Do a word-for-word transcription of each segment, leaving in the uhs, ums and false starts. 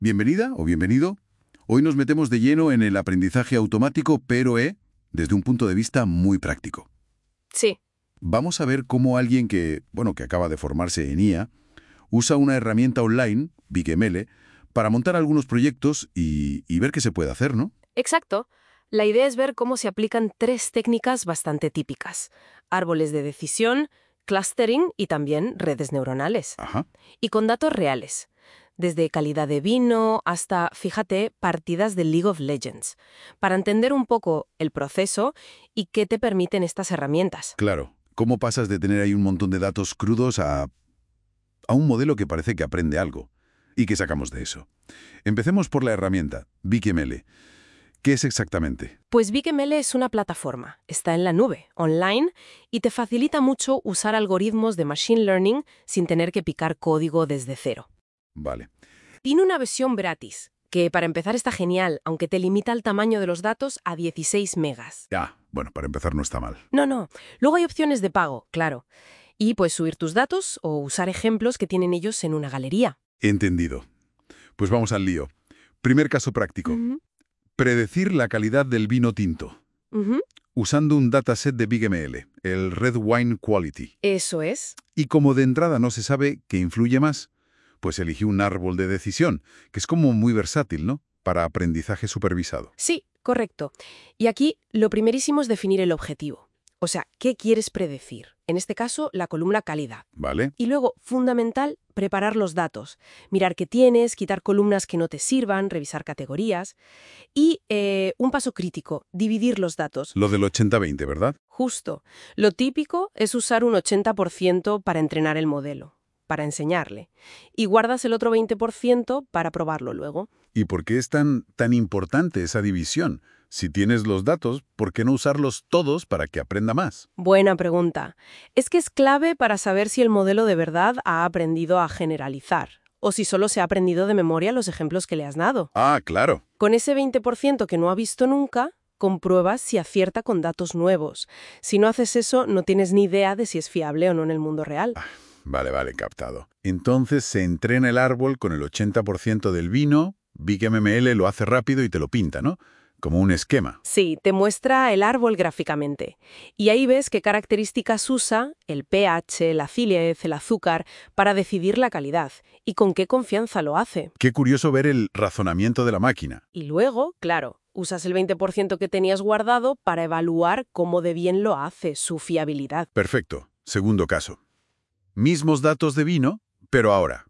Bienvenida o bienvenido. Hoy nos metemos de lleno en el aprendizaje automático, pero eh, desde un punto de vista muy práctico. Sí, Vamos a ver cómo alguien que, bueno, que acaba de formarse en I A, usa una herramienta online, BigML, para montar algunos proyectos y, y ver qué se puede hacer, ¿no? exacto. La idea es ver cómo se aplican tres técnicas bastante típicas: árboles de decisión, clustering y también redes neuronales. Ajá. Y con datos reales, desde calidad de vino hasta, fíjate, partidas de League of Legends, para entender un poco el proceso y qué te permiten estas herramientas. Claro. ¿Cómo pasas de tener ahí un montón de datos crudos a, a un modelo que parece que aprende algo? ¿Y qué sacamos de eso? Empecemos por la herramienta, BigML. ¿Qué es exactamente? Pues BigML es una plataforma, está en la nube, online, y te facilita mucho usar algoritmos de Machine Learning sin tener que picar código desde cero. Vale. Tiene una versión gratis, que para empezar está genial, aunque te limita el tamaño de los datos a dieciséis megas. Ya, bueno, para empezar no está mal. No, no. Luego hay opciones de pago, claro. Y puedes subir tus datos o usar ejemplos que tienen ellos en una galería. Entendido. Pues vamos al lío. Primer caso práctico. Ujú, Predecir la calidad del vino tinto, ujú. usando un dataset de BigML, el Red Wine Quality. Eso es. Y como de entrada no se sabe qué influye más, pues elegí un árbol de decisión, que es como muy versátil, ¿no? Para aprendizaje supervisado. Sí, correcto. Y aquí lo primerísimo es definir el objetivo. O sea, ¿qué quieres predecir? En este caso, la columna calidad. ¿Vale? Y luego, fundamental, preparar los datos. Mirar qué tienes, quitar columnas que no te sirvan, revisar categorías. Y eh, un paso crítico, dividir los datos. Lo del ochenta veinte, ¿verdad? Justo. Lo típico es usar un ochenta por ciento para entrenar el modelo, para enseñarle. Y guardas el otro veinte por ciento para probarlo luego. ¿Y por qué es tan, tan importante esa división? Si tienes los datos, ¿por qué no usarlos todos para que aprenda más? Buena pregunta. Es que es clave para saber si el modelo de verdad ha aprendido a generalizar, o si solo se ha aprendido de memoria los ejemplos que le has dado. Ah, claro. Con ese veinte por ciento que no ha visto nunca, compruebas si acierta con datos nuevos. Si no haces eso, no tienes ni idea de si es fiable o no en el mundo real. Vale, vale, captado. Entonces se entrena el árbol con el ochenta por ciento del vino, BigML lo hace rápido y te lo pinta, ¿no? Como un esquema. Sí, te muestra el árbol gráficamente. Y ahí ves qué características usa, el pH, la acidez, el azúcar, para decidir la calidad y con qué confianza lo hace. Qué curioso ver el razonamiento de la máquina. Y luego, claro, usas el veinte por ciento que tenías guardado para evaluar cómo de bien lo hace, su fiabilidad. Perfecto. Segundo caso. Mismos datos de vino, pero ahora.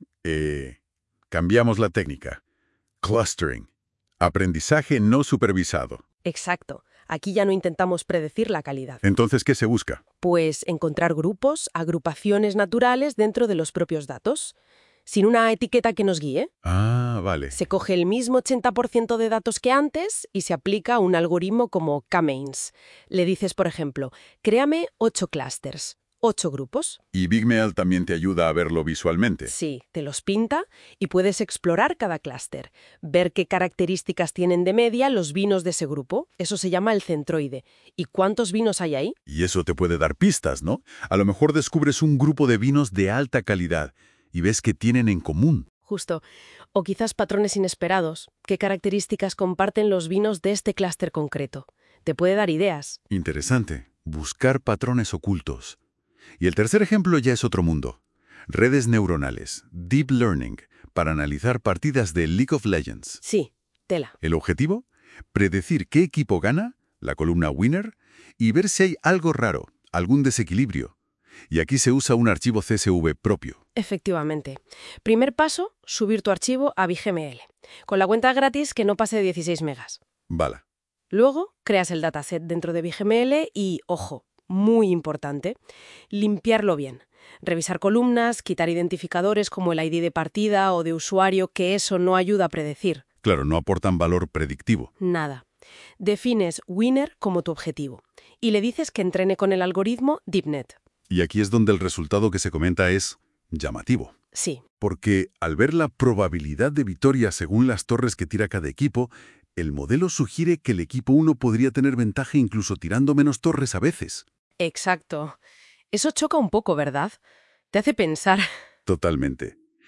Eh, cambiamos la técnica. Clustering. Aprendizaje no supervisado. Exacto. Aquí ya no intentamos predecir la calidad. Entonces, ¿qué se busca? Pues encontrar grupos, agrupaciones naturales dentro de los propios datos, sin una etiqueta que nos guíe. Ah, vale. Se coge el mismo ochenta por ciento de datos que antes y se aplica un algoritmo como K-means. Le dices, por ejemplo, créame ocho clusters, ocho grupos. ¿Y BigML también te ayuda a verlo visualmente? Sí, te los pinta y puedes explorar cada clúster, ver qué características tienen de media los vinos de ese grupo. Eso se llama el centroide. ¿Y cuántos vinos hay ahí? Y eso te puede dar pistas, ¿no? A lo mejor descubres un grupo de vinos de alta calidad y ves que tienen en común. Justo. O quizás patrones inesperados. ¿Qué características comparten los vinos de este clúster concreto? Te puede dar ideas. Interesante. Buscar patrones ocultos. Y el tercer ejemplo ya es otro mundo. Redes neuronales, Deep Learning, para analizar partidas de League of Legends. Sí, tela. El objetivo, predecir qué equipo gana, la columna winner, y ver si hay algo raro, algún desequilibrio. Y aquí se usa un archivo C S V propio. Efectivamente. Primer paso, subir tu archivo a BigML, con la cuenta gratis que no pase de dieciséis megas. Vale. Luego, creas el dataset dentro de BigML y, ojo, muy importante, limpiarlo bien. Revisar columnas, quitar identificadores como el I D de partida o de usuario, que eso no ayuda a predecir. Claro, no aportan valor predictivo. Nada. Defines winner como tu objetivo y le dices que entrene con el algoritmo DeepNet. Y aquí es donde el resultado que se comenta es llamativo. Sí, Porque al ver la probabilidad de victoria según las torres que tira cada equipo, el modelo sugiere que el equipo uno podría tener ventaja incluso tirando menos torres a veces. exacto. Eso choca un poco, ¿verdad? Te hace pensar. Totalmente.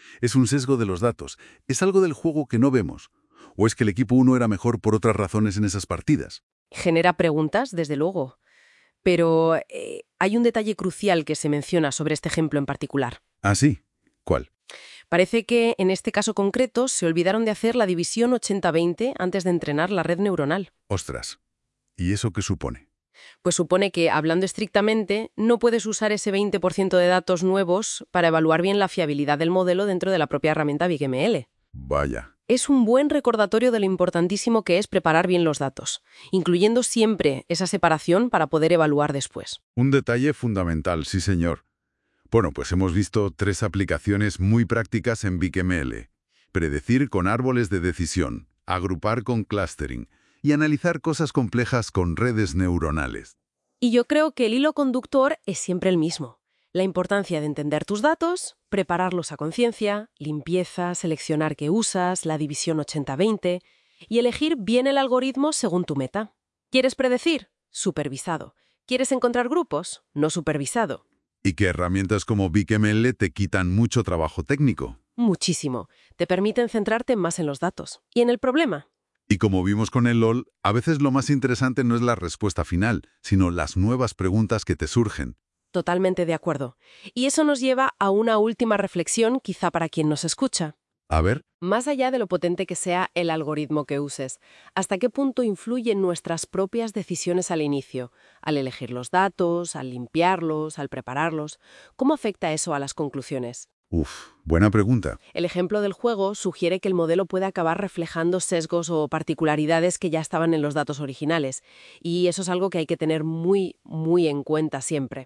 Es un sesgo de los datos. Es algo del juego que no vemos. ¿O es que el equipo uno era mejor por otras razones en esas partidas? Genera preguntas, desde luego. Pero eh, hay un detalle crucial que se menciona sobre este ejemplo en particular. ¿Ah, sí? ¿Cuál? Parece que en este caso concreto se olvidaron de hacer la división ochenta veinte antes de entrenar la red neuronal. Ostras. ¿Y eso qué supone? Pues supone que, hablando estrictamente, no puedes usar ese veinte por ciento de datos nuevos para evaluar bien la fiabilidad del modelo dentro de la propia herramienta Big M L. Vaya. Es un buen recordatorio de lo importantísimo que es preparar bien los datos, incluyendo siempre esa separación para poder evaluar después. Un detalle fundamental, sí señor. Bueno, pues hemos visto tres aplicaciones muy prácticas en Big M L. Predecir con árboles de decisión, agrupar con clustering y analizar cosas complejas con redes neuronales. Y yo creo que el hilo conductor es siempre el mismo. La importancia de entender tus datos, prepararlos a conciencia, limpieza, seleccionar qué usas, la división ochenta veinte y elegir bien el algoritmo según tu meta. ¿Quieres predecir? Supervisado. ¿Quieres encontrar grupos? No supervisado. Y que herramientas como Big M L te quitan mucho trabajo técnico. Muchísimo. Te permiten centrarte más en los datos y en el problema. Y como vimos con el L O L, a veces lo más interesante no es la respuesta final, sino las nuevas preguntas que te surgen. Totalmente de acuerdo. Y eso nos lleva a una última reflexión, quizá para quien nos escucha. A ver, Más allá de lo potente que sea el algoritmo que uses, ¿hasta qué punto influyen nuestras propias decisiones al inicio? Al elegir los datos, al limpiarlos, al prepararlos. ¿Cómo afecta eso a las conclusiones? uf, buena pregunta. El ejemplo del juego sugiere que el modelo puede acabar reflejando sesgos o particularidades que ya estaban en los datos originales, y eso es algo que hay que tener muy, muy en cuenta siempre.